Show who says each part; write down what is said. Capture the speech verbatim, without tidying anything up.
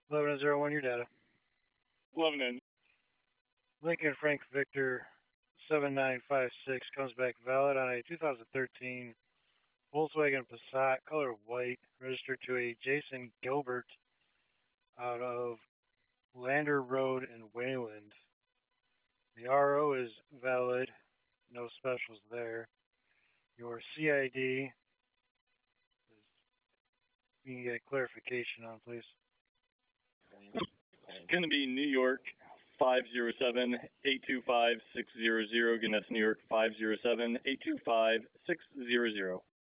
Speaker 1: eleven zero one, your data.
Speaker 2: Lebanon.
Speaker 1: Lincoln Frank Victor seven nine five six comes back valid on a two thousand thirteen Volkswagen Passat, color white, registered to a Jason Gilbert out of Lander Road in Wayland. The R O is valid, no specials there. Your C I D, you can get clarification on, please.
Speaker 2: It's going to be New York five zero seven, eight two five, six zero zero. Again, that's New York five zero seven, eight two five, six zero zero.